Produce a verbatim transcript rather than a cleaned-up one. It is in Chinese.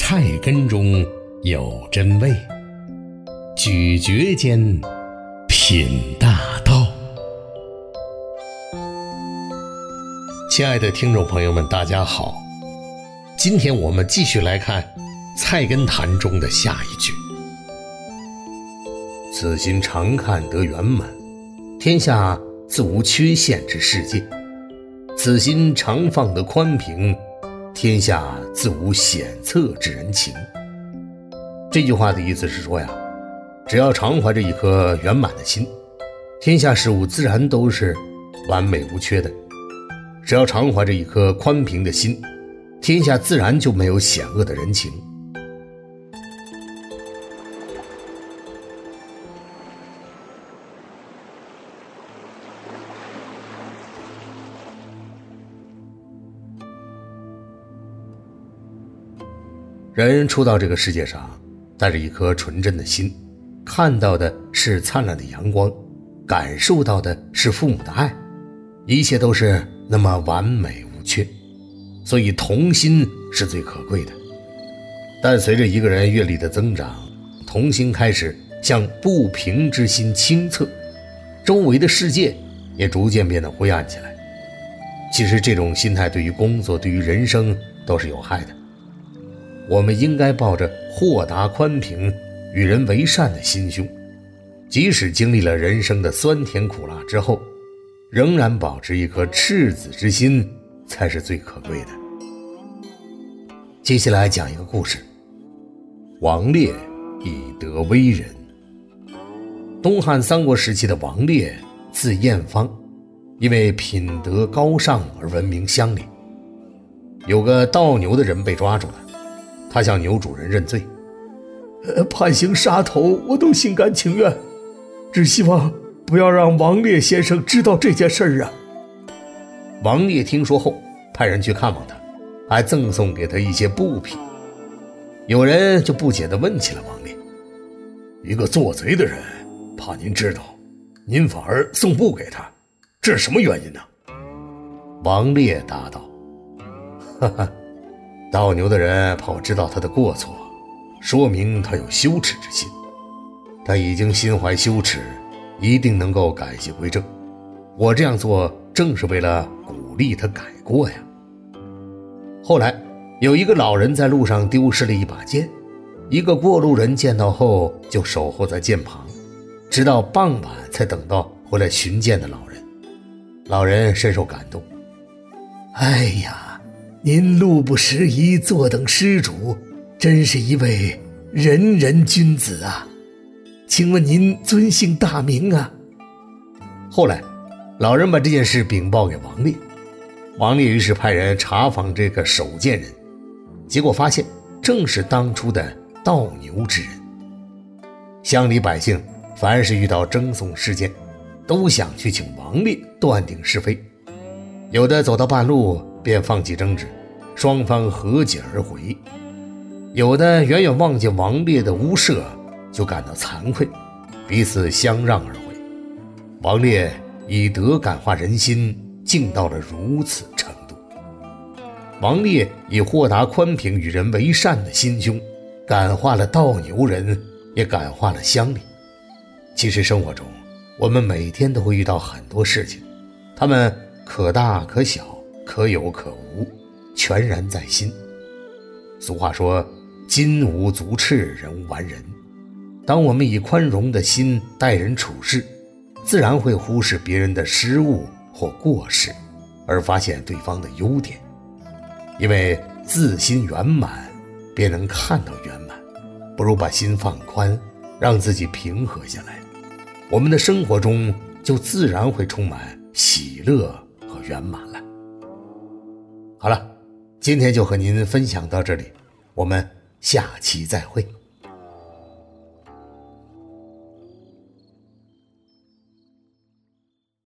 菜根中有真味，咀嚼间品大道。亲爱的听众朋友们，大家好，今天我们继续来看《菜根谭》中的下一句：此心常看得圆满，天下自无缺陷之世界；此心常放得宽平，天下自无险策之人情。这句话的意思是说呀，只要常怀着一颗圆满的心，天下事物自然都是完美无缺的；只要常怀着一颗宽平的心，天下自然就没有险恶的人情。人出到这个世界上，带着一颗纯真的心，看到的是灿烂的阳光，感受到的是父母的爱，一切都是那么完美无缺，所以童心是最可贵的。但随着一个人阅历的增长，童心开始向不平之心倾侧，周围的世界也逐渐变得灰暗起来。其实这种心态对于工作，对于人生都是有害的。我们应该抱着豁达宽平、与人为善的心胸，即使经历了人生的酸甜苦辣之后，仍然保持一颗赤子之心，才是最可贵的。接下来讲一个故事。王烈以德为人。东汉三国时期的王烈字彦方，因为品德高尚而闻名乡里。有个盗牛的人被抓住了，他向牛主人认罪，呃，判刑杀头我都心甘情愿，只希望不要让王烈先生知道这件事儿啊。王烈听说后，派人去看望他，还赠送给他一些布匹。有人就不解地问起了王烈，一个做贼的人，怕您知道，您反而送布给他，这是什么原因呢？王烈答道，哈哈，盗牛的人怕我知道他的过错，说明他有羞耻之心，他已经心怀羞耻，一定能够改邪归正。我这样做正是为了鼓励他改过呀。后来有一个老人在路上丢失了一把剑，一个过路人见到后就守候在剑旁，直到傍晚才等到回来寻剑的老人。老人深受感动，哎呀，您路不拾遗，坐等施主，真是一位仁人君子啊，请问您尊姓大名啊？后来老人把这件事禀报给王烈，王烈于是派人查访这个守剑人，结果发现正是当初的盗牛之人。乡里百姓凡是遇到争讼事件，都想去请王烈断定是非，有的走到半路便放弃争执，双方和解而回，有的远远望见王烈的屋舍就感到惭愧，彼此相让而回。王烈以德感化人心，竟到了如此程度。王烈以豁达宽平、与人为善的心胸，感化了盗牛人，也感化了乡里。其实生活中，我们每天都会遇到很多事情，它们可大可小，可有可无，全然在心。俗话说，金无足赤，人无完人。当我们以宽容的心待人处事，自然会忽视别人的失误或过失，而发现对方的优点。因为自心圆满，便能看到圆满。不如把心放宽，让自己平和下来，我们的生活中就自然会充满喜乐和圆满了。好了，今天就和您分享到这里，我们下期再会。